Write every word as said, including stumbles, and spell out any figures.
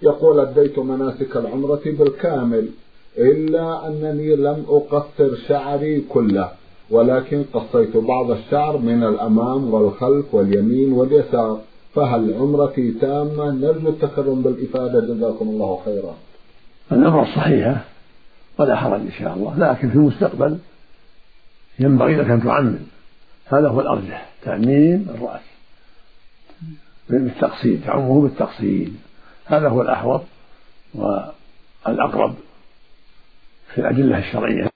يقول أديت مناسك العمرة بالكامل إلا أنني لم أقصر شعري كله، ولكن قصيت بعض الشعر من الأمام والخلف واليمين واليسار، فهل عمرتي تامة؟ نرجو التكرم بالإفادة جزاكم الله خيرا. العمرة صحيحة ولا حرج إن شاء الله، لكن في المستقبل ينبغي لك أن تعمم، هذا هو الأرجح، تعميم الرأس بالتقصير، تعمه بالتقصير، هذا هو الأحوط والأقرب في الأدلة الشرعية.